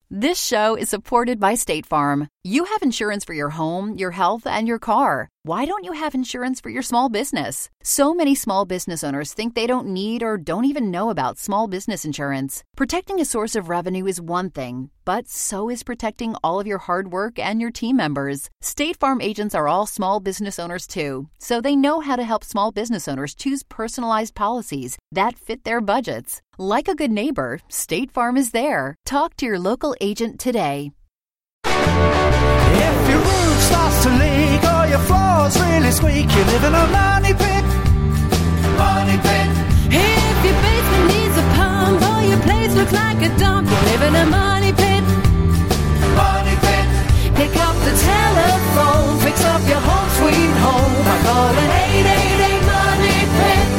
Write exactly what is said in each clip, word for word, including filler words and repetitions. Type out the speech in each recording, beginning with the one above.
This show is supported by State Farm. You have insurance for your home, your health, and your car. Why don't you have insurance for your small business? So many small business owners think they don't need or don't even know about small business insurance. Protecting a source of revenue is one thing, but so is protecting all of your hard work and your team members. State Farm agents are all small business owners too, so they know how to help small business owners choose personalized policies that fit their budgets. Like a good neighbor, State Farm is there. Talk to your local agent today. If your roof starts to leak or your floor's really squeak, you live in a money pit. Money pit. If your basement needs a pump or your place looks like a dump, you live in a money pit. Money pit. Pick up the telephone, fix up your home sweet home by calling eight eight eight money pit.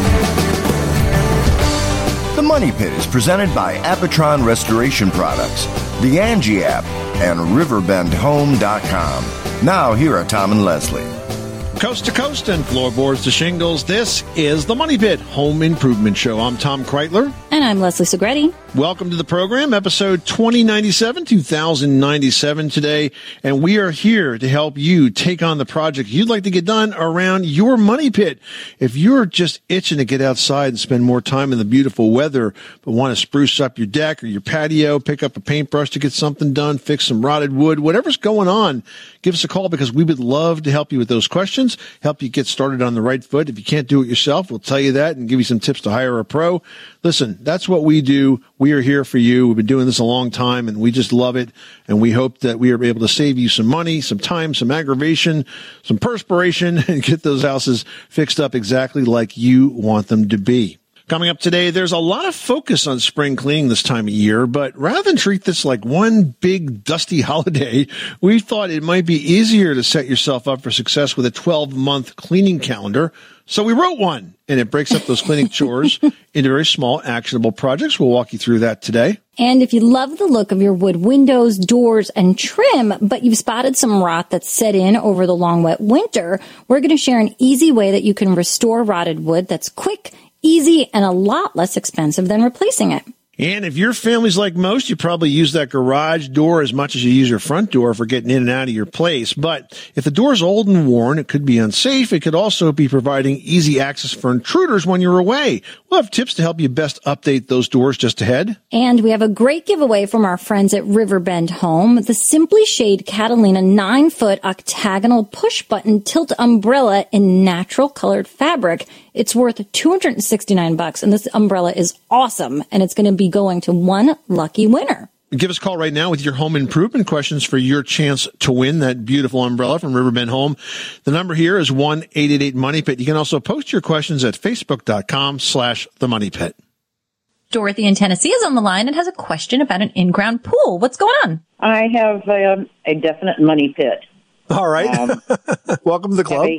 The Money Pit is presented by Apatron Restoration Products, the Angie app, and riverbend home dot com. Now, here are Tom and Leslie. Coast to coast and floorboards to shingles, this is the Money Pit Home Improvement Show. I'm Tom Kreitler. And I'm Leslie Segretti. Welcome to the program, episode twenty ninety-seven, two thousand ninety-seven today, and we are here to help you take on the project you'd like to get done around your money pit. If you're just itching to get outside and spend more time in the beautiful weather, but want to spruce up your deck or your patio, pick up a paintbrush to get something done, fix some rotted wood, whatever's going on, give us a call because we would love to help you with those questions, help you get started on the right foot. If you can't do it yourself, we'll tell you that and give you some tips to hire a pro. Listen, that's what we do. We are here for you. We've been doing this a long time, and we just love it. And we hope that we are able to save you some money, some time, some aggravation, some perspiration, and get those houses fixed up exactly like you want them to be. Coming up today, there's a lot of focus on spring cleaning this time of year, but rather than treat this like one big dusty holiday, we thought it might be easier to set yourself up for success with a twelve-month cleaning calendar. So we wrote one, and it breaks up those cleaning chores into very small, actionable projects. We'll walk you through that today. And if you love the look of your wood windows, doors, and trim, but you've spotted some rot that's set in over the long, wet winter, we're going to share an easy way that you can restore rotted wood that's quick, easy, and a lot less expensive than replacing it. And if your family's like most, you probably use that garage door as much as you use your front door for getting in and out of your place. But if the door's old and worn, it could be unsafe. It could also be providing easy access for intruders when you're away. We'll have tips to help you best update those doors just ahead. And we have a great giveaway from our friends at Riverbend Home, the Simply Shade Catalina nine-foot octagonal push-button tilt umbrella in natural colored fabric. It's worth two hundred sixty-nine bucks, and this umbrella is awesome, and it's going to be going to one lucky winner. Give us a call right now with your home improvement questions for your chance to win that beautiful umbrella from Riverbend Home. The number here is one eight eight eight money pit. You can also post your questions at facebook.com slash the money pit. Dorothy in Tennessee is on the line and has a question about an in-ground pool. What's going on? I have um, a definite money pit. All right. Um, Welcome to the club.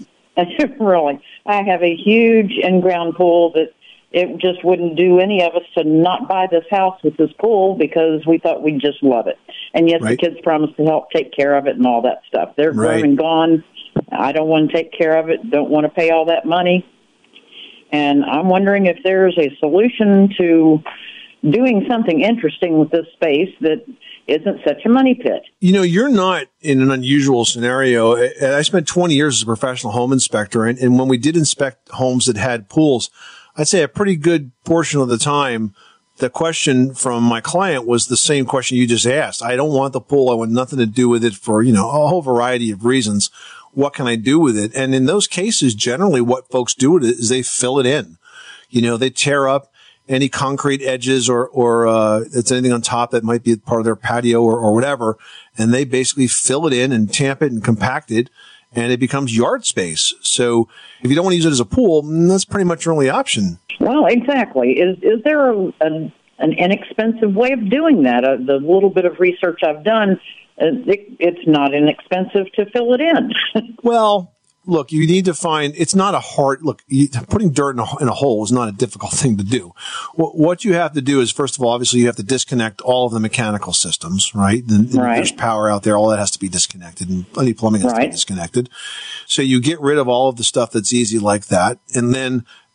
A, really. I have a huge in-ground pool that it just wouldn't do any of us to not buy this house with this pool because we thought we'd just love it. And yes, right. The kids promised to help take care of it and all that stuff. They're right. grown and gone. I don't want to take care of it, don't want to pay all that money. And I'm wondering if there's a solution to doing something interesting with this space that isn't such a money pit. You know, you're not in an unusual scenario. I spent twenty years as a professional home inspector, and, and when we did inspect homes that had pools, I'd say a pretty good portion of the time, the question from my client was the same question you just asked. I don't want the pool. I want nothing to do with it for, you know, a whole variety of reasons. What can I do with it? And in those cases, generally what folks do with it is they fill it in. You know, they tear up any concrete edges or, or, uh, it's anything on top that might be part of their patio or, or whatever. And they basically fill it in and tamp it and compact it, and it becomes yard space. So if you don't want to use it as a pool, that's pretty much your only option. Well, exactly. Is, is there a, a, an inexpensive way of doing that? Uh, the little bit of research I've done, uh, it, it's not inexpensive to fill it in. Well, look, you need to find, it's not a hard, look, you, putting dirt in a, in a hole is not a difficult thing to do. What, what you have to do is, first of all, obviously you have to disconnect all of the mechanical systems, right? And, and right. There's power out there, all that has to be disconnected, and any plumbing has right. to be disconnected. So you get rid of all of the stuff that's easy like that, and then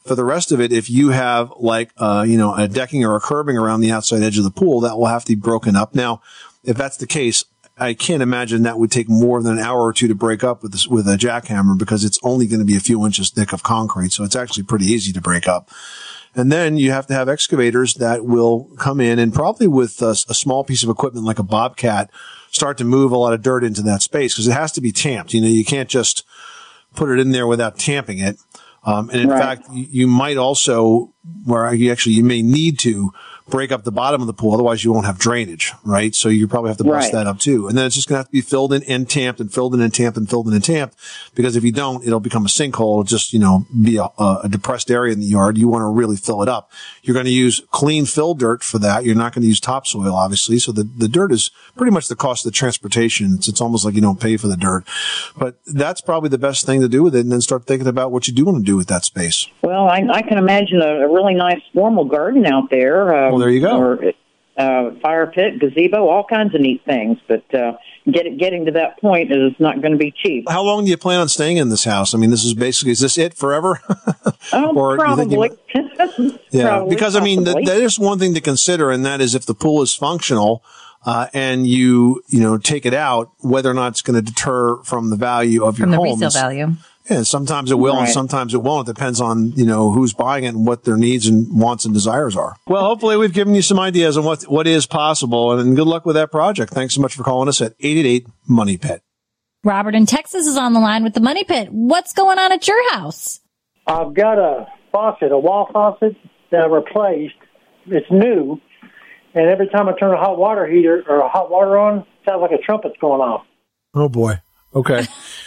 For the rest of it, if you have like, uh, you know, a decking or a curbing around the outside edge of the pool, that will have to be broken up. Now, if that's the case, I can't imagine that would take more than an hour or two to break up with this, with a jackhammer, because it's only going to be a few inches thick of concrete. So it's actually pretty easy to break up. And then you have to have excavators that will come in and probably with a, a small piece of equipment like a Bobcat start to move a lot of dirt into that space, because it has to be tamped. You know, you can't just put it in there without tamping it. Um, and in Right. fact, you, you might also, where you actually, you may need to break up the bottom of the pool. Otherwise you won't have drainage, right? So you probably have to bust Right. that up too. And then it's just going to have to be filled in and tamped and filled in and tamped and filled in and tamped, because if you don't, it'll become a sinkhole. It'll just, you know, be a, a depressed area in the yard. You want to really fill it up. You're going to use clean fill dirt for that. You're not going to use topsoil, obviously. So the, the dirt is pretty much the cost of the transportation. It's, it's almost like you don't pay for the dirt, but that's probably the best thing to do with it. And then start thinking about what you do want to do with that space. Well, I, I can imagine a, a really nice formal garden out there. Um, Well, there you go. Or uh, fire pit, gazebo, all kinds of neat things. But uh, get, getting to that point is not going to be cheap. How long do you plan on staying in this house? I mean, this is basically, is this it forever? Oh, Or do you think probably. you- Yeah, Probably, because I mean, th- possibly. that is one thing to consider, and that is if the pool is functional, uh, and you, you know, take it out, whether or not it's going to deter from the value of your From the home. resale It's- value. Yeah, sometimes it will and Right. sometimes it won't. It depends on, you know, who's buying it and what their needs and wants and desires are. Well, hopefully we've given you some ideas on what, what is possible, and good luck with that project. Thanks so much for calling us at eight eight eight Money Pit. Robert in Texas is on the line with the Money Pit. What's going on at your house? I've got a faucet, a wall faucet that I replaced. It's new, and every time I turn a hot water heater or a hot water on, it sounds like a trumpet's going off. Oh boy. Okay.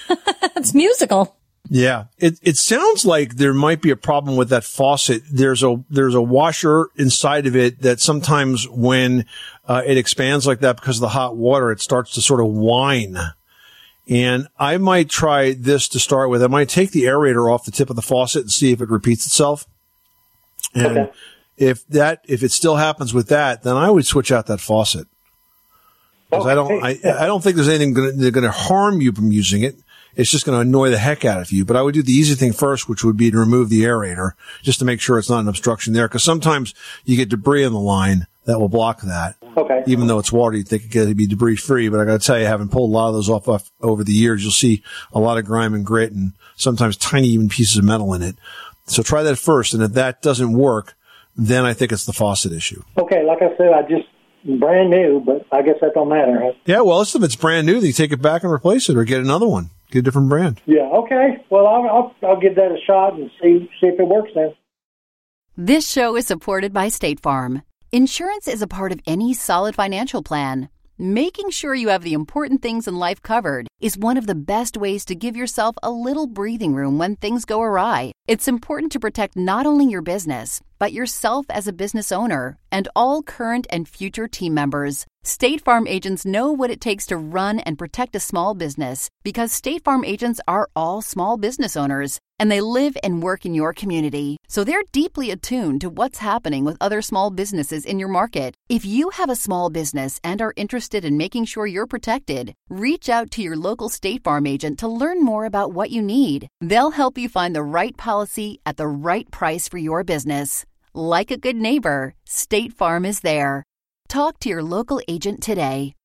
It's musical. Yeah, it it sounds like there might be a problem with that faucet. There's a there's a washer inside of it that sometimes when uh, it expands like that because of the hot water, it starts to sort of whine. And I might try this to start with. I might take the aerator off the tip of the faucet and see if it repeats itself. And Okay. if that if it still happens with that, then I would switch out that faucet. Because I don't I, I don't think there's anything gonna, that's going to harm you from using it. It's just going to annoy the heck out of you. But I would do the easy thing first, which would be to remove the aerator just to make sure it's not an obstruction there. Because sometimes you get debris in the line that will block that. Okay. Even though it's water, you'd think it could be debris free. But I got to tell you, having pulled a lot of those off, off over the years, you'll see a lot of grime and grit and sometimes tiny even pieces of metal in it. So try that first. And if that doesn't work, then I think it's the faucet issue. Okay, like I said, I just brand new, but I guess that don't matter, huh? Yeah, well, if it's brand new, then you take it back and replace it or get another one. Get a different brand. Yeah, okay. Well, I'll, I'll, I'll give that a shot and see see if it works then. This show is supported by State Farm. Insurance is a part of any solid financial plan. Making sure you have the important things in life covered is one of the best ways to give yourself a little breathing room when things go awry. It's important to protect not only your business, but yourself as a business owner and all current and future team members. State Farm agents know what it takes to run and protect a small business because State Farm agents are all small business owners and they live and work in your community. So they're deeply attuned to what's happening with other small businesses in your market. If you have a small business and are interested in making sure you're protected, reach out to your local State Farm agent to learn more about what you need. They'll help you find the right policy at the right price for your business. Like a good neighbor, State Farm is there. Talk to your local agent today.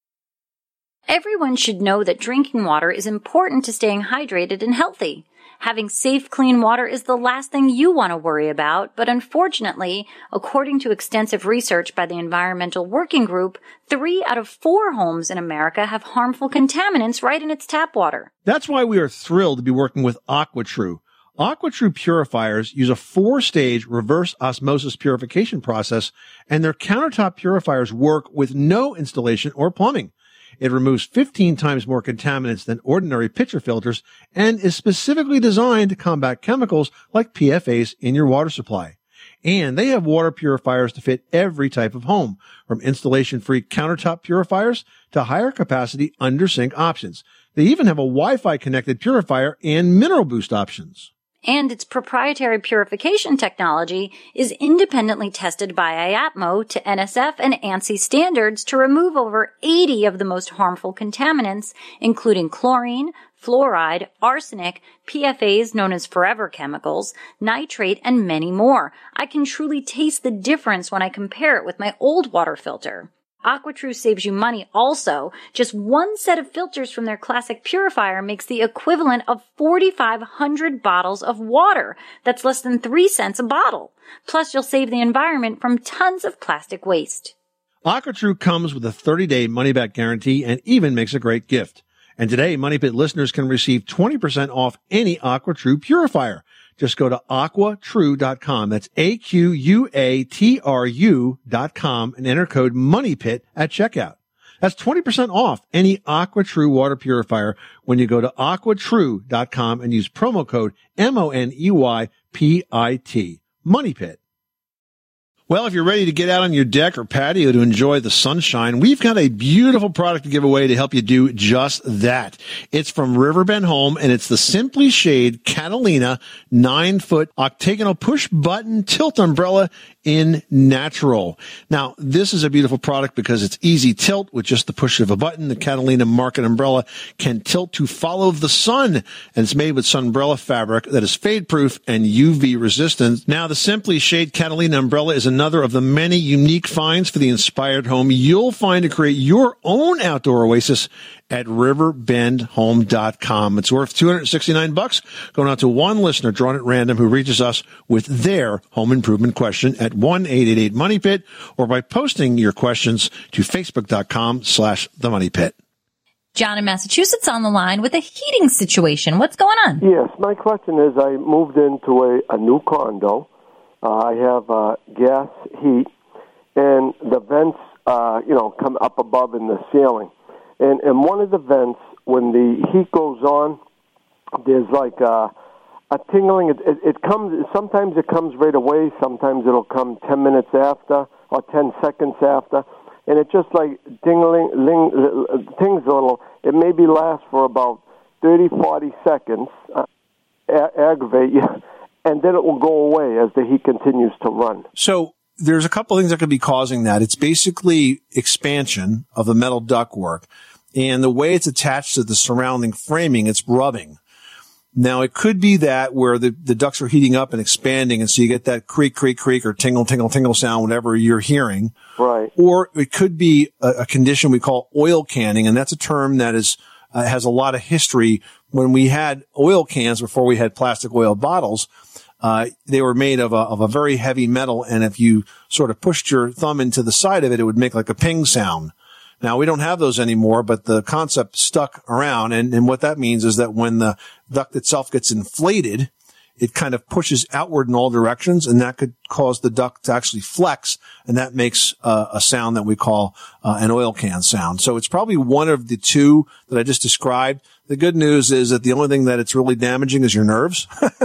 Everyone should know that drinking water is important to staying hydrated and healthy. Having safe, clean water is the last thing you want to worry about, but unfortunately, according to extensive research by the Environmental Working Group, three out of four homes in America have harmful contaminants right in its tap water. That's why we are thrilled to be working with AquaTrue. AquaTrue purifiers use a four-stage reverse osmosis purification process, and their countertop purifiers work with no installation or plumbing. It removes fifteen times more contaminants than ordinary pitcher filters and is specifically designed to combat chemicals like P F As in your water supply. And they have water purifiers to fit every type of home, from installation-free countertop purifiers to higher capacity under-sink options. They even have a Wi-Fi connected purifier and mineral boost options. And its proprietary purification technology is independently tested by I A P M O to N S F and ANSI standards to remove over eighty of the most harmful contaminants, including chlorine, fluoride, arsenic, P F As known as forever chemicals, nitrate, and many more. I can truly taste the difference when I compare it with my old water filter. AquaTrue saves you money also. Just one set of filters from their classic purifier makes the equivalent of forty-five hundred bottles of water. That's less than three cents a bottle. Plus, you'll save the environment from tons of plastic waste. AquaTrue comes with a thirty-day money-back guarantee and even makes a great gift. And today, Money Pit listeners can receive twenty percent off any AquaTrue purifier. Just go to aqua true dot com. That's A Q U A T R U dot com and enter code MONEYPIT at checkout. That's twenty percent off any AquaTrue water purifier when you go to aqua true dot com and use promo code M O N E Y P I T. MONEYPIT. Well, if you're ready to get out on your deck or patio to enjoy the sunshine, we've got a beautiful product to give away to help you do just that. It's from Riverbend Home, and it's the Simply Shade Catalina nine foot octagonal push button tilt umbrella in natural. Now, this is a beautiful product because it's easy tilt with just the push of a button. The Catalina market umbrella can tilt to follow the sun, and it's made with sunbrella fabric that is fade proof and U V resistant. Now, the Simply Shade Catalina umbrella is a another of the many unique finds for the inspired home you'll find to create your own outdoor oasis at riverbend home dot com. It's worth two hundred sixty-nine bucks, going out to one listener drawn at random who reaches us with their home improvement question at one eight eight eight money pit or by posting your questions to facebook dot com slash the money pit. John in Massachusetts on the line with a heating situation. What's going on? Yes, my question is I moved into a, a new condo. Uh, I have uh, gas heat, and the vents, uh, you know, come up above in the ceiling. And, and one of the vents, when the heat goes on, there's like a, a tingling. It, it, it comes. Sometimes it comes right away. Sometimes it'll come ten minutes after or ten seconds after, and it just like tingling, ling, tings a little. It maybe lasts for about thirty, forty seconds. Uh, a- aggravate you. And then it will go away as the heat continues to run. So there's a couple things that could be causing that. It's basically expansion of the metal ductwork. And the way it's attached to the surrounding framing, it's rubbing. Now, it could be that where the, the ducts are heating up and expanding, and so you get that creak, creak, creak, or tingle, tingle, tingle sound, whatever you're hearing. Right. Or it could be a, a condition we call oil canning, and that's a term that is uh, has a lot of history. When we had oil cans before we had plastic oil bottles, uh, they were made of a, of a very heavy metal, and if you sort of pushed your thumb into the side of it, it would make like a ping sound. Now, we don't have those anymore, but the concept stuck around, and, and what that means is that when the duct itself gets inflated, it kind of pushes outward in all directions, and that could cause the duct to actually flex, and that makes uh, a sound that we call uh, an oil can sound. So it's probably one of the two that I just described. The good news is that the only thing that it's really damaging is your nerves,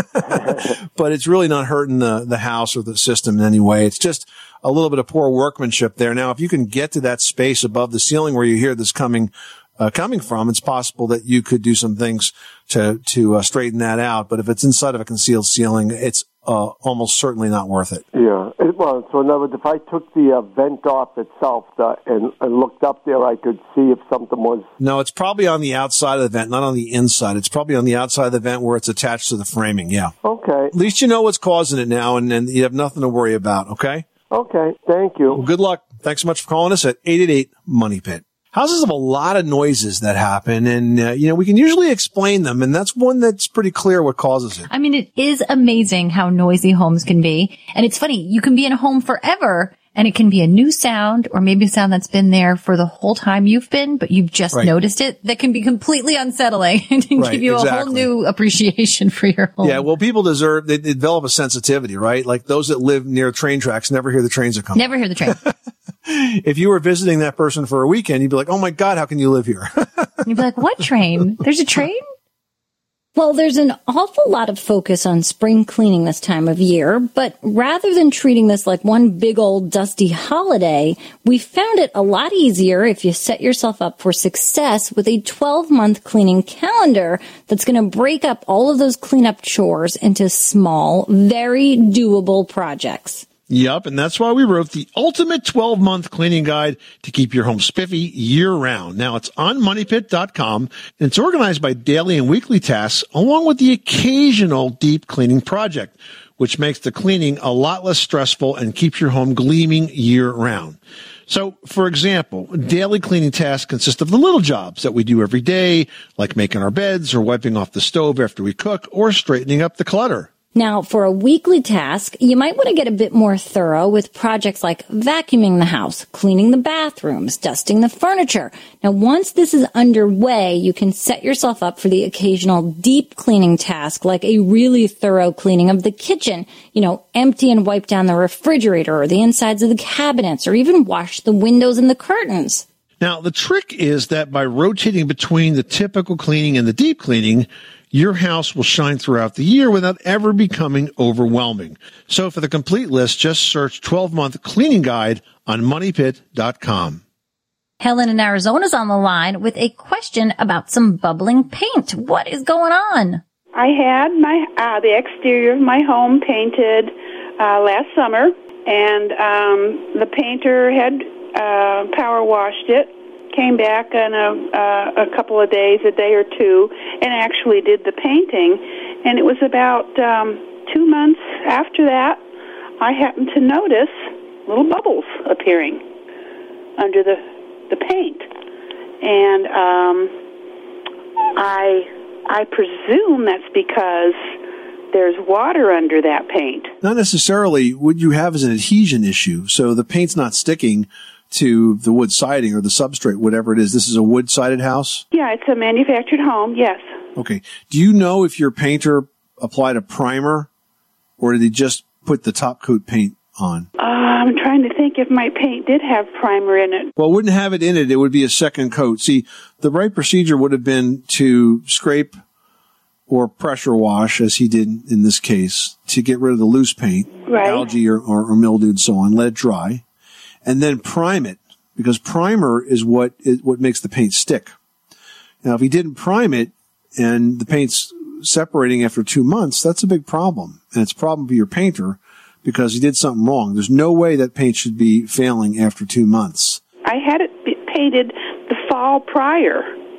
but it's really not hurting the, the house or the system in any way. It's just a little bit of poor workmanship there. Now, if you can get to that space above the ceiling where you hear this coming Uh, coming from, it's possible that you could do some things to, to, uh, straighten that out. But if it's inside of a concealed ceiling, it's, uh, almost certainly not worth it. Yeah. It, well, so in other words, if I took the uh, vent off itself uh, and, and looked up there, I could see if something was... No, it's probably on the outside of the vent, not on the inside. It's probably on the outside of the vent where it's attached to the framing. Yeah. Okay. At least you know what's causing it now, and, and you have nothing to worry about. Okay. Okay. Thank you. Well, good luck. Thanks so much for calling us at eight eight eight money pit. Houses have a lot of noises that happen, and, uh, you know, we can usually explain them, and that's one that's pretty clear what causes it. I mean, it is amazing how noisy homes can be. And it's funny, you can be in a home forever, and it can be a new sound, or maybe a sound that's been there for the whole time you've been, but you've just right. noticed it, that can be completely unsettling and right, give you exactly. a whole new appreciation for your home. Yeah, well, people deserve, they, they develop a sensitivity, right? Like those that live near train tracks never hear the trains are coming. Never hear the train. If you were visiting that person for a weekend, you'd be like, oh my God, how can you live here? You'd be like, what train? There's a train? Well, there's an awful lot of focus on spring cleaning this time of year, but rather than treating this like one big old dusty holiday, we found it a lot easier if you set yourself up for success with a twelve-month cleaning calendar that's going to break up all of those cleanup chores into small, very doable projects. Yep, and that's why we wrote the ultimate twelve-month cleaning guide to keep your home spiffy year-round. Now, it's on money pit dot com, and it's organized by daily and weekly tasks, along with the occasional deep cleaning project, which makes the cleaning a lot less stressful and keeps your home gleaming year-round. So, for example, daily cleaning tasks consist of the little jobs that we do every day, like making our beds or wiping off the stove after we cook or straightening up the clutter. Now, for a weekly task, you might want to get a bit more thorough with projects like vacuuming the house, cleaning the bathrooms, dusting the furniture. Now, once this is underway, you can set yourself up for the occasional deep cleaning task, like a really thorough cleaning of the kitchen. You know, empty and wipe down the refrigerator or the insides of the cabinets, or even wash the windows and the curtains. Now, the trick is that by rotating between the typical cleaning and the deep cleaning, your house will shine throughout the year without ever becoming overwhelming. So for the complete list, just search twelve-month cleaning guide on money pit dot com. Helen in Arizona is on the line with a question about some bubbling paint. What is going on? I had my uh, the exterior of my home painted uh, last summer, and um, the painter had uh, power washed it. Came back in a, uh, a couple of days, a day or two, and actually did the painting. And it was about um, two months after that, I happened to notice little bubbles appearing under the the paint. And um, I I presume that's because there's water under that paint. Not necessarily. What you have is an adhesion issue. So the paint's not sticking to the wood siding or the substrate, whatever it is. This is a wood-sided house? Yeah, it's a manufactured home, yes. Okay. Do you know if your painter applied a primer, or did he just put the top coat paint on? Uh, I'm trying to think if my paint did have primer in it. Well, it wouldn't have it in it. It would be a second coat. See, the right procedure would have been to scrape or pressure wash, as he did in this case, to get rid of the loose paint, right. algae or, or, or mildew and so on, let it dry. And then prime it, because primer is what is what makes the paint stick. Now, if he didn't prime it and the paint's separating after two months, that's a big problem. And it's a problem for your painter because he did something wrong. There's no way that paint should be failing after two months. I had it painted the fall prior,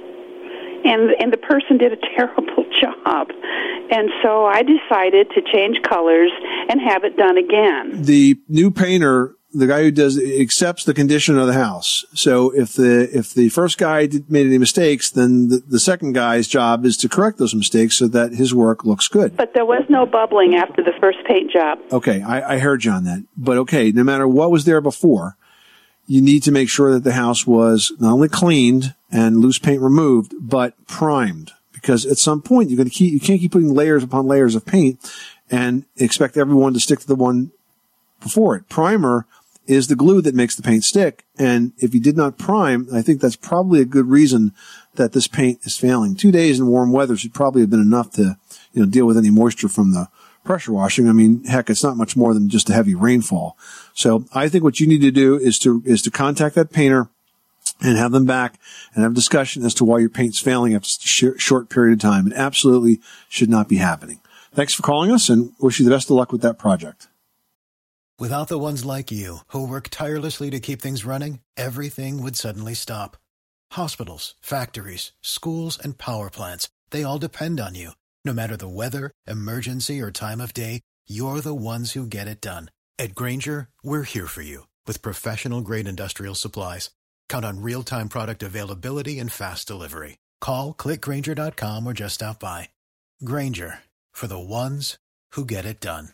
and and the person did a terrible job. And so I decided to change colors and have it done again. The new painter, the guy who does accepts the condition of the house. So if the if the first guy did, made any mistakes, then the, the second guy's job is to correct those mistakes so that his work looks good. But there was no bubbling after the first paint job. Okay, I, I heard you on that. But okay, no matter what was there before, you need to make sure that the house was not only cleaned and loose paint removed, but primed. Because at some point you're going to keep you can't keep putting layers upon layers of paint and expect everyone to stick to the one before it. Primer is the glue that makes the paint stick. And if you did not prime, I think that's probably a good reason that this paint is failing. Two days in warm weather should probably have been enough to, you know, deal with any moisture from the pressure washing. I mean, heck, it's not much more than just a heavy rainfall. So I think what you need to do is to, is to contact that painter and have them back and have a discussion as to why your paint's failing after a short period of time. It absolutely should not be happening. Thanks for calling us and wish you the best of luck with that project. Without the ones like you, who work tirelessly to keep things running, everything would suddenly stop. Hospitals, factories, schools, and power plants, they all depend on you. No matter the weather, emergency, or time of day, you're the ones who get it done. At Grainger, we're here for you with professional-grade industrial supplies. Count on real-time product availability and fast delivery. Call, click Grainger dot com, or just stop by. Grainger, for the ones who get it done.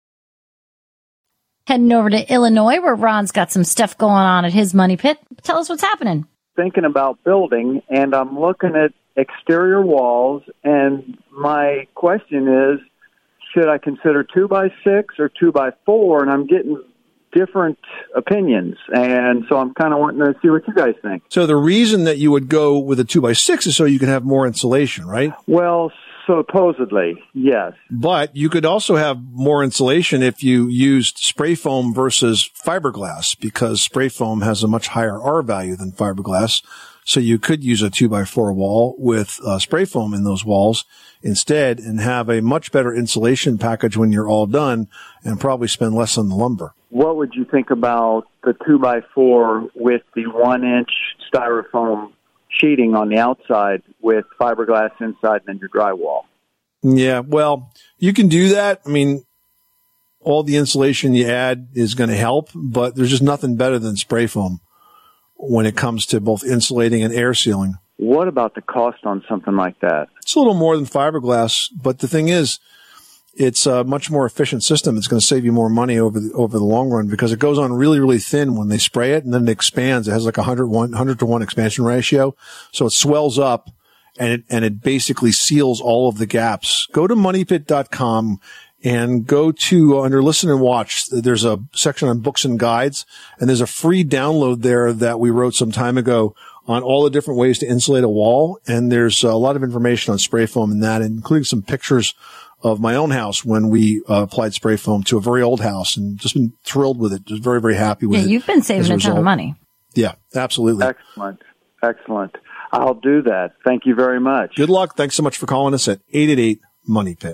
Heading over to Illinois, where Ron's got some stuff going on at his money pit. Tell us what's happening. Thinking about building, and I'm looking at exterior walls, and my question is, should I consider two by six or two by four? And I'm getting different opinions, and so I'm kind of wanting to see what you guys think. So the reason that you would go with a two by six is so you can have more insulation, right? Well, Supposedly, yes. But you could also have more insulation if you used spray foam versus fiberglass, because spray foam has a much higher R value than fiberglass. So you could use a two by four wall with uh, spray foam in those walls instead and have a much better insulation package when you're all done and probably spend less on the lumber. What would you think about the two by four with the one inch styrofoam sheeting on the outside with fiberglass inside and then your drywall? Yeah, well, you can do that. I mean, all the insulation you add is going to help, but there's just nothing better than spray foam when it comes to both insulating and air sealing. What about the cost on something like that? It's a little more than fiberglass, but the thing is, it's a much more efficient system. It's going to save you more money over the, over the long run because it goes on really, really thin when they spray it, and then it expands. It has like a hundred one hundred to one expansion ratio, so it swells up, and it and it basically seals all of the gaps. Go to money pit dot com and go to uh, under Listen and Watch. There's a section on books and guides, and there's a free download there that we wrote some time ago on all the different ways to insulate a wall. And there's a lot of information on spray foam in that, including some pictures of my own house when we uh, applied spray foam to a very old house, and just been thrilled with it. Just very, very happy with yeah, it. Yeah, you've been saving a, a ton of money. Yeah, absolutely. Excellent. Excellent. I'll do that. Thank you very much. Good luck. Thanks so much for calling us at eight eight eight money pit.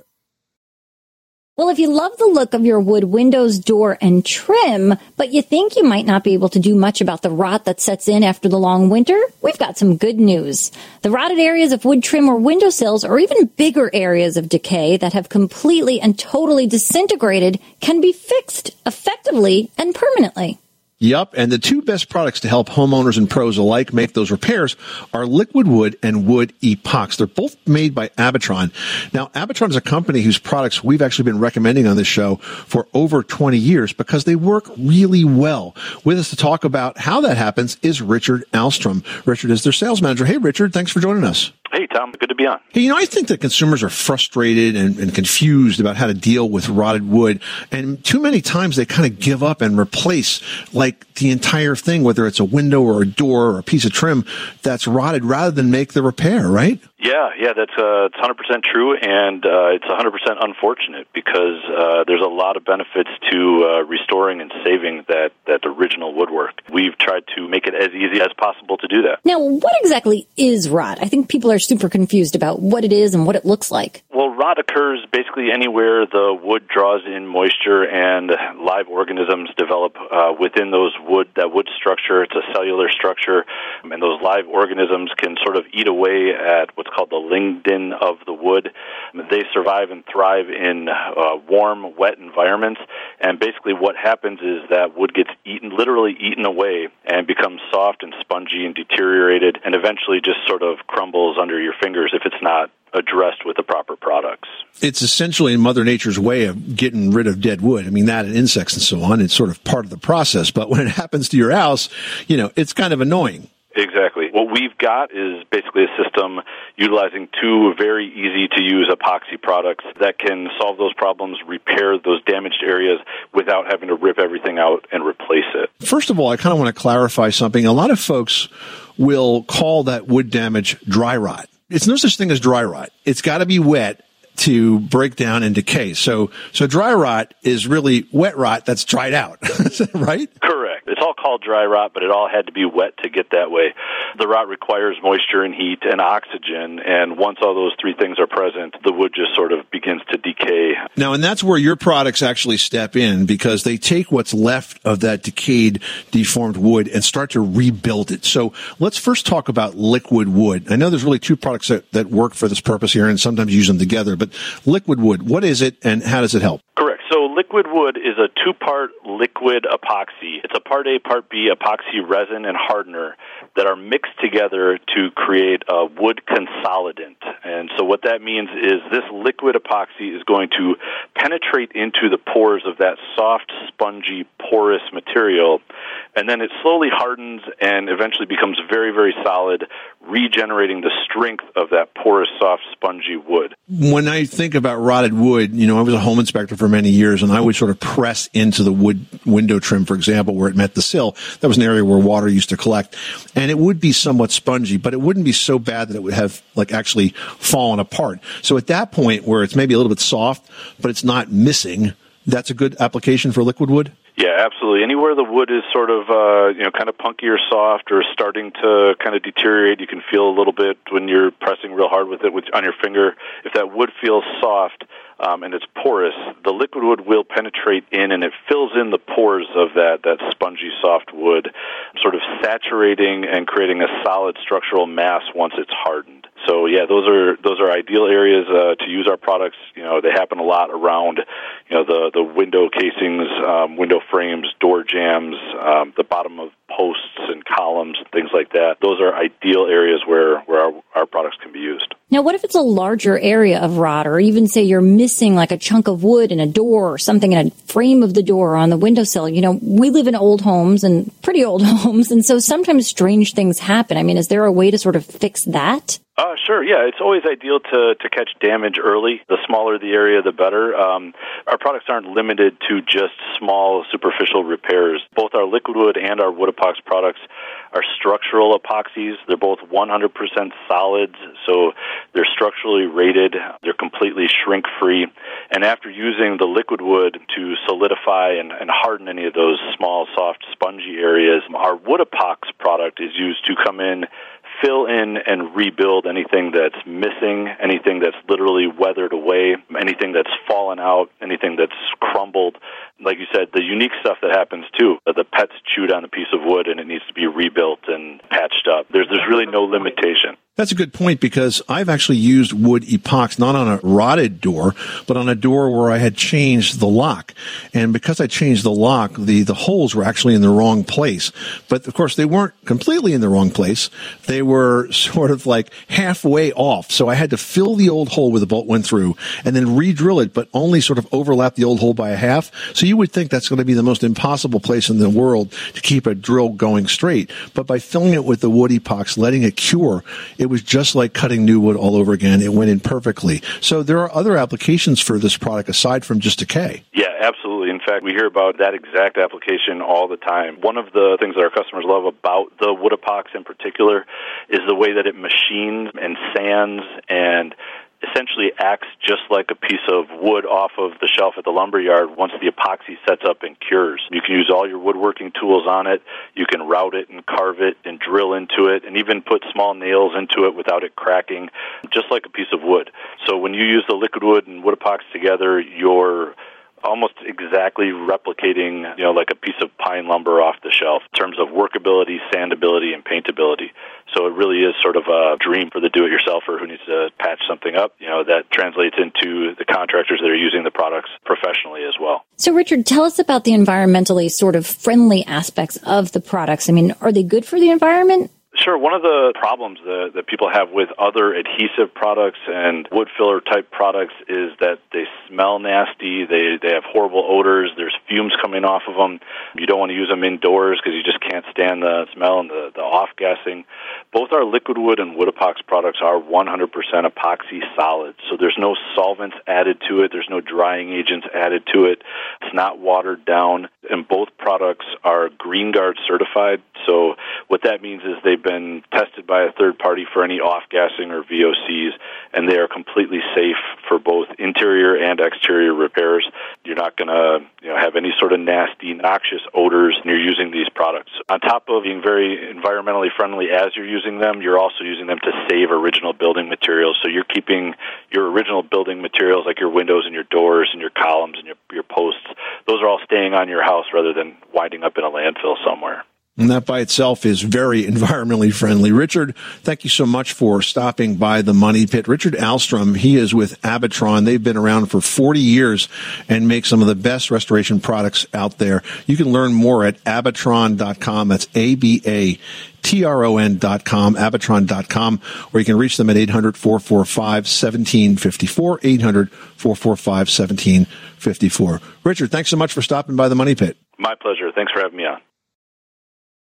Well, if you love the look of your wood windows, door, and trim, but you think you might not be able to do much about the rot that sets in after the long winter, we've got some good news. The rotted areas of wood trim or windowsills, or even bigger areas of decay that have completely and totally disintegrated, can be fixed effectively and permanently. Yup, and the two best products to help homeowners and pros alike make those repairs are Liquid Wood and Wood Epox. They're both made by Abitron. Now, Abitron is a company whose products we've actually been recommending on this show for over twenty years because they work really well. With us to talk about how that happens is Richard Alstrom. Richard is their sales manager. Hey, Richard, thanks for joining us. Hey, Tom. Good to be on. Hey, you know, I think that consumers are frustrated and, and confused about how to deal with rotted wood. And too many times they kind of give up and replace like the entire thing, whether it's a window or a door or a piece of trim that's rotted, rather than make the repair, right? Yeah, yeah, that's uh, it's one hundred percent true, and uh, it's one hundred percent unfortunate because uh, there's a lot of benefits to uh, restoring and saving that, that original woodwork. We've tried to make it as easy as possible to do that. Now, what exactly is rot? I think people are super confused about what it is and what it looks like. Well, rot occurs basically anywhere the wood draws in moisture and live organisms develop uh, within those wood, that wood structure. It's a cellular structure, and those live organisms can sort of eat away at what's called the lignin of the wood. They survive and thrive in uh, warm, wet environments, and basically what happens is that wood gets eaten, literally eaten away, and becomes soft and spongy and deteriorated, and eventually just sort of crumbles under your fingers if it's not addressed with the proper products. It's essentially Mother Nature's way of getting rid of dead wood. I mean, that and insects and so on, it's sort of part of the process. But when it happens to your house, you know, it's kind of annoying. Exactly. What we've got is basically a system utilizing two very easy-to-use epoxy products that can solve those problems, repair those damaged areas without having to rip everything out and replace it. First of all, I kind of want to clarify something. A lot of folks will call that wood damage dry rot. It's no such thing as dry rot. It's got to be wet to break down and decay. So, so dry rot is really wet rot that's dried out, right? Correct. It's all called dry rot, but it all had to be wet to get that way. The rot requires moisture and heat and oxygen, and once all those three things are present, the wood just sort of begins to decay. Now, and that's where your products actually step in, because they take what's left of that decayed, deformed wood and start to rebuild it. So let's first talk about Liquid Wood. I know there's really two products that, that work for this purpose here, and sometimes use them together, but Liquid Wood, what is it and how does it help? Correct. So Liquid Wood is a two-part liquid epoxy. It's a part A, part B epoxy resin and hardener that are mixed together to create a wood consolidant. And so what that means is this liquid epoxy is going to penetrate into the pores of that soft, spongy, porous material, and then it slowly hardens and eventually becomes very, very solid, regenerating the strength of that porous, soft, spongy wood. When I think about rotted wood, you know, I was a home inspector for many years, and I would sort of press into the wood window trim, for example, where it met the sill. That was an area where water used to collect. And it would be somewhat spongy, but it wouldn't be so bad that it would have, like, actually fallen apart. So at that point, where it's maybe a little bit soft, but it's not missing, that's a good application for liquid wood? Yeah, absolutely. Anywhere the wood is sort of, uh, you know, kind of punky or soft or starting to kind of deteriorate, you can feel a little bit when you're pressing real hard with it with, on your finger. If that wood feels soft um, and it's porous, the liquid wood will penetrate in and it fills in the pores of that, that spongy, soft wood, sort of saturating and creating a solid structural mass once it's hardened. So yeah, those are those are ideal areas uh, to use our products. You know, they happen a lot around, you know, the the window casings, um, window frames, door jambs, um, the bottom of posts and columns, things like that. Those are ideal areas where where our, our products can be used. Now, what if it's a larger area of rot, or even say you're missing like a chunk of wood in a door or something in a frame of the door or on the windowsill? You know, we live in old homes and pretty old homes, and so sometimes strange things happen. I mean, is there a way to sort of fix that? Uh, sure, yeah. It's always ideal to, to catch damage early. The smaller the area, the better. Um, our products aren't limited to just small superficial repairs. Both our liquid wood and our wood epoxy products are structural epoxies. They're both one hundred percent solids, so they're structurally rated. They're completely shrink-free. And after using the liquid wood to solidify and, and harden any of those small, soft, spongy areas, our wood epoxy product is used to come in, fill in and rebuild anything that's missing, anything that's literally weathered away, anything that's fallen out, anything that's crumbled. Like you said, the unique stuff that happens too, the pets chewed on a piece of wood and it needs to be rebuilt and patched up. There's there's really no limitation. That's a good point, because I've actually used wood epoxy not on a rotted door, but on a door where I had changed the lock. And because I changed the lock, the, the holes were actually in the wrong place. But of course, they weren't completely in the wrong place. They were sort of like halfway off. So I had to fill the old hole where the bolt went through and then re-drill it, but only sort of overlap the old hole by a half. So you would think that's going to be the most impossible place in the world to keep a drill going straight. But by filling it with the wood epoxy, letting it cure, it was just like cutting new wood all over again. It went in perfectly. So there are other applications for this product aside from just decay. Yeah, absolutely. In fact, we hear about that exact application all the time. One of the things that our customers love about the wood epoxy in particular is the way that it machines and sands and essentially acts just like a piece of wood off of the shelf at the lumber yard once the epoxy sets up and cures. You can use all your woodworking tools on it. You can route it and carve it and drill into it and even put small nails into it without it cracking, just like a piece of wood. So when you use the liquid wood and wood epoxy together, you're almost exactly replicating, you know, like a piece of pine lumber off the shelf in terms of workability, sandability, and paintability. So it really is sort of a dream for the do-it-yourselfer who needs to patch something up. You know, that translates into the contractors that are using the products professionally as well. So, Richard, tell us about the environmentally sort of friendly aspects of the products. I mean, are they good for the environment? Sure. One of the problems that, that people have with other adhesive products and wood filler type products is that they smell nasty. They they have horrible odors. There's fumes coming off of them. You don't want to use them indoors because you just can't stand the smell and the, the off-gassing. Both our liquid wood and wood epoxy products are one hundred percent epoxy solids. So there's no solvents added to it. There's no drying agents added to it. It's not watered down. And both products are Green Guard certified. So what that means is they've been tested by a third party for any off-gassing or V O Cs, and they are completely safe for both interior and exterior repairs. You're not going to, you know, have any sort of nasty, noxious odors when you're using these products. On top of being very environmentally friendly as you're using them, you're also using them to save original building materials. So you're keeping your original building materials like your windows and your doors and your columns and your, your posts. Those are all staying on your house rather than winding up in a landfill somewhere. And that by itself is very environmentally friendly. Richard, thank you so much for stopping by the Money Pit. Richard Ahlstrom, he is with Abitron. They've been around for forty years and make some of the best restoration products out there. You can learn more at abitron dot com. That's A B A T R O N dot com, abitron dot com, or you can reach them at eight hundred, four four five, one seven five four, eight hundred, four four five, one seven five four. Richard, thanks so much for stopping by the Money Pit. My pleasure. Thanks for having me on.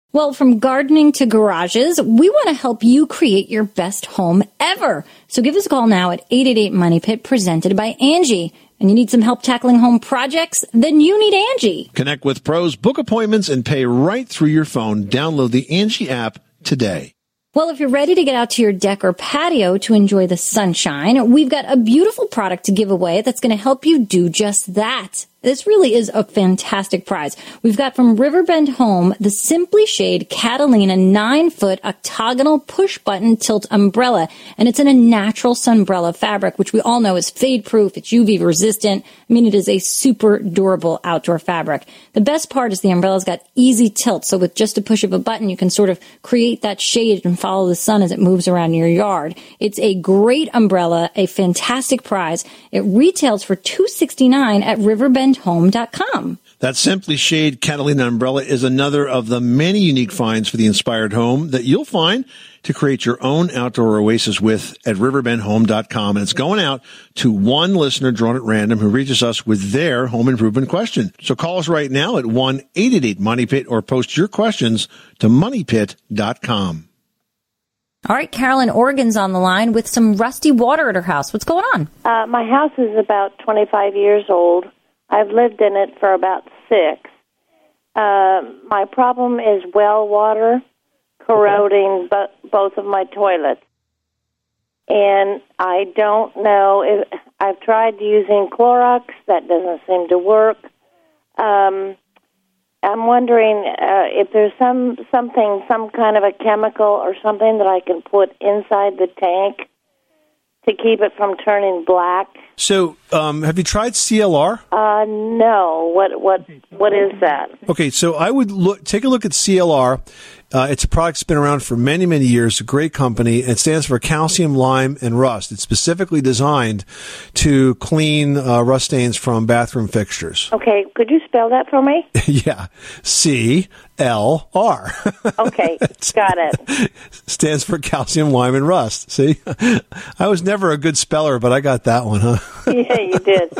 Well, from gardening to garages, we want to help you create your best home ever. So give us a call now at eight eight eight Money Pit, presented by Angie. And you need some help tackling home projects? Then you need Angie. Connect with pros, book appointments, and pay right through your phone. Download the Angie app today. Well, if you're ready to get out to your deck or patio to enjoy the sunshine, we've got a beautiful product to give away that's going to help you do just that. This really is a fantastic prize. We've got from Riverbend Home the Simply Shade Catalina nine-foot octagonal push-button tilt umbrella, and it's in a natural sunbrella fabric, which we all know is fade-proof, it's U V-resistant. I mean, it is a super durable outdoor fabric. The best part is the umbrella's got easy tilt, so with just a push of a button, you can sort of create that shade and follow the sun as it moves around your yard. It's a great umbrella, a fantastic prize. It retails for two hundred sixty-nine dollars at riverbend home dot com. That Simply Shade Catalina umbrella is another of the many unique finds for the inspired home that you'll find to create your own outdoor oasis with at riverbend home dot com. And it's going out to one listener drawn at random who reaches us with their home improvement question. So call us right now at one eight eight eight Money Pit or post your questions to money pit dot com. All right, Carolyn Oregon's on the line with some rusty water at her house. What's going on? Uh, my house is about twenty-five years old. I've lived in it for about six. Uh, my problem is well water corroding bo- both of my toilets. And I don't know if I've tried using Clorox. That doesn't seem to work. Um, I'm wondering uh, if there's some something, some kind of a chemical or something that I can put inside the tank to keep it from turning black. So, um, have you tried C L R? Uh, no. What what what is that? Okay, so I would look, take a look at C L R. Uh, it's a product that's been around for many, many years. A great company. It stands for calcium, lime, and rust. It's specifically designed to clean uh, rust stains from bathroom fixtures. Okay, could you spell that for me? Yeah, C L R. Okay, got it. Stands for calcium, lime, and rust. See, I was never a good speller, but I got that one, huh? Yeah, you did.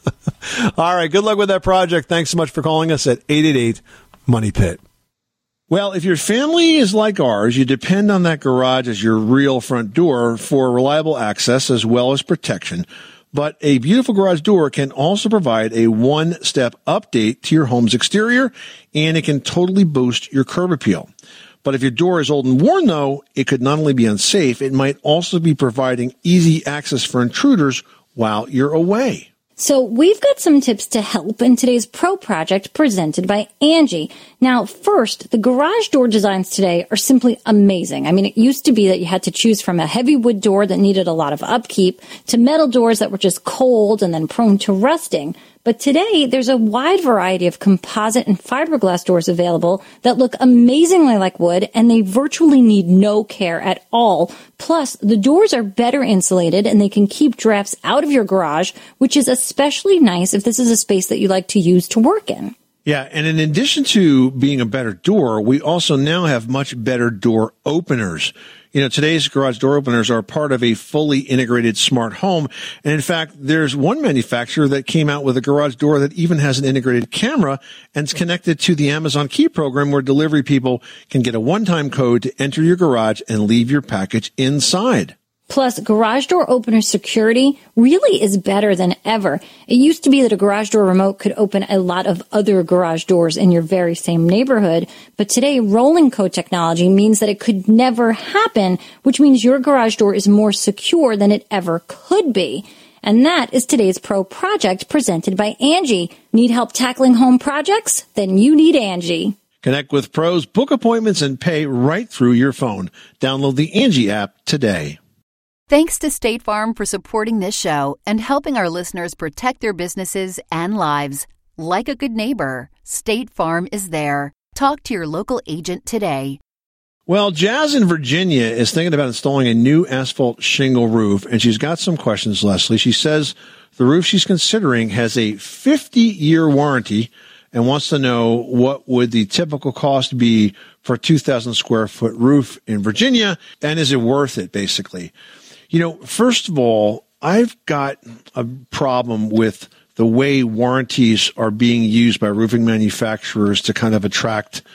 All right, good luck with that project. Thanks so much for calling us at eight eight eight Money Pit. Well, if your family is like ours, you depend on that garage as your real front door for reliable access as well as protection. But a beautiful garage door can also provide a one-step update to your home's exterior, and it can totally boost your curb appeal. But if your door is old and worn, though, it could not only be unsafe, it might also be providing easy access for intruders while you're away. So we've got some tips to help in today's Pro Project presented by Angie. Now, first, the garage door designs today are simply amazing. I mean, it used to be that you had to choose from a heavy wood door that needed a lot of upkeep to metal doors that were just cold and then prone to rusting. But today, there's a wide variety of composite and fiberglass doors available that look amazingly like wood, and they virtually need no care at all. Plus, the doors are better insulated, and they can keep drafts out of your garage, which is especially nice if this is a space that you like to use to work in. Yeah, and in addition to being a better door, we also now have much better door openers. You know, today's garage door openers are part of a fully integrated smart home. And in fact, there's one manufacturer that came out with a garage door that even has an integrated camera and it's connected to the Amazon Key program where delivery people can get a one-time code to enter your garage and leave your package inside. Plus, garage door opener security really is better than ever. It used to be that a garage door remote could open a lot of other garage doors in your very same neighborhood, but today rolling code technology means that it could never happen, which means your garage door is more secure than it ever could be. And that is today's Pro Project presented by Angie. Need help tackling home projects? Then you need Angie. Connect with pros, book appointments, and pay right through your phone. Download the Angie app today. Thanks to State Farm for supporting this show and helping our listeners protect their businesses and lives. Like a good neighbor, State Farm is there. Talk to your local agent today. Well, Jazz in Virginia is thinking about installing a new asphalt shingle roof, and she's got some questions, Leslie. She says the roof she's considering has a fifty-year warranty and wants to know what would the typical cost be for a two thousand square foot roof in Virginia, and is it worth it, basically? You know, first of all, I've got a problem with the way warranties are being used by roofing manufacturers to kind of attract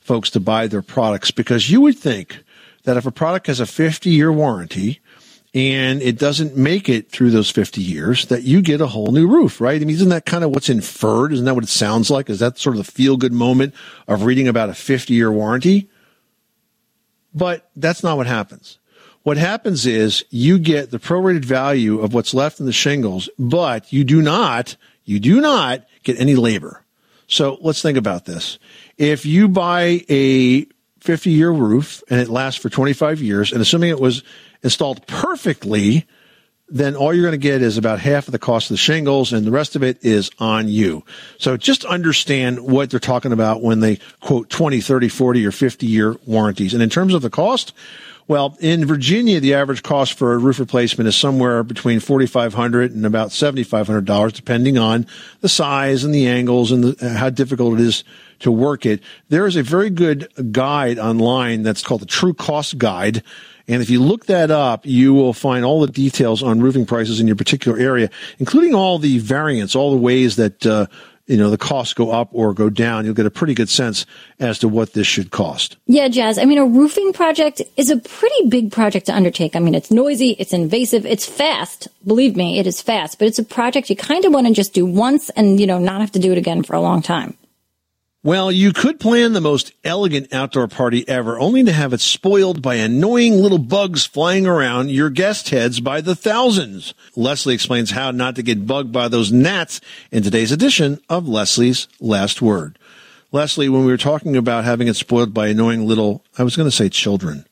folks to buy their products, because you would think that if a product has a fifty-year warranty and it doesn't make it through those fifty years, that you get a whole new roof, right? I mean, isn't that kind of what's inferred? Isn't that what it sounds like? Is that sort of the feel-good moment of reading about a fifty-year warranty? But that's not what happens. What happens is you get the prorated value of what's left in the shingles, but you do not, you do not get any labor. So let's think about this. If you buy a fifty-year roof and it lasts for twenty-five years, and assuming it was installed perfectly, then all you're going to get is about half of the cost of the shingles, and the rest of it is on you. So just understand what they're talking about when they quote twenty, thirty, forty, or fifty-year warranties. And in terms of the cost, well, in Virginia, the average cost for a roof replacement is somewhere between forty-five hundred dollars and about seventy-five hundred dollars, depending on the size and the angles and the, how difficult it is to work it. There is a very good guide online that's called the True Cost Guide. And if you look that up, you will find all the details on roofing prices in your particular area, including all the variants, all the ways that, uh, you know, the costs go up or go down. You'll get a pretty good sense as to what this should cost. Yeah, Jazz. I mean, a roofing project is a pretty big project to undertake. I mean, it's noisy, it's invasive, it's fast. Believe me, it is fast, but it's a project you kind of want to just do once and, you know, not have to do it again for a long time. Well, you could plan the most elegant outdoor party ever, only to have it spoiled by annoying little bugs flying around your guest heads by the thousands. Leslie explains how not to get bugged by those gnats in today's edition of Leslie's Last Word. Leslie, when we were talking about having it spoiled by annoying little, I was going to say children.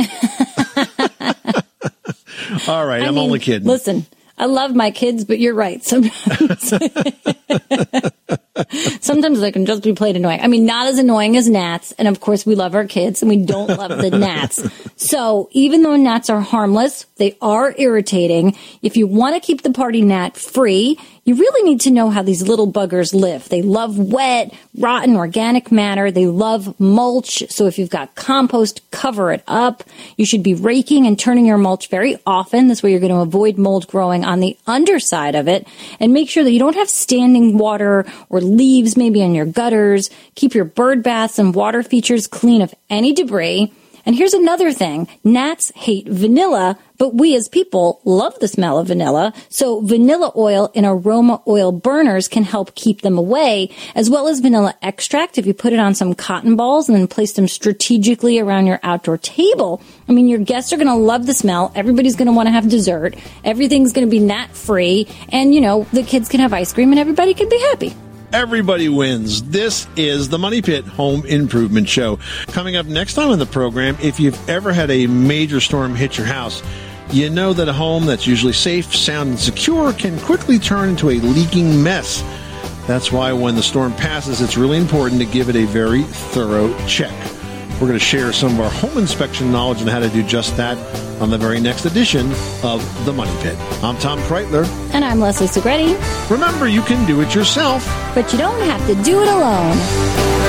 All right, I I'm mean, only kidding. Listen, I love my kids, but you're right. Sometimes, sometimes they can just be played annoying. I mean, not as annoying as gnats. And of course, we love our kids and we don't love the gnats. So even though gnats are harmless, they are irritating. If you want to keep the party gnat free, you really need to know how these little buggers live. They love wet, rotten organic matter. They love mulch. So if you've got compost, cover it up. You should be raking and turning your mulch very often. This way you're going to avoid mold growing on the underside of it. And make sure that you don't have standing water or leaves maybe in your gutters. Keep your bird baths and water features clean of any debris. And here's another thing. Gnats hate vanilla, but we as people love the smell of vanilla. So vanilla oil and aroma oil burners can help keep them away, as well as vanilla extract. If you put it on some cotton balls and then place them strategically around your outdoor table, I mean, your guests are going to love the smell. Everybody's going to want to have dessert. Everything's going to be gnat-free. And, you know, the kids can have ice cream and everybody can be happy. Everybody wins. This is the Money Pit Home Improvement Show. Coming up next time on the program, if you've ever had a major storm hit your house, you know that a home that's usually safe, sound, and secure can quickly turn into a leaking mess. That's why when the storm passes, it's really important to give it a very thorough check. We're going to share some of our home inspection knowledge on how to do just that on the very next edition of The Money Pit. I'm Tom Kreitler. And I'm Leslie Segretti. Remember, you can do it yourself, but you don't have to do it alone.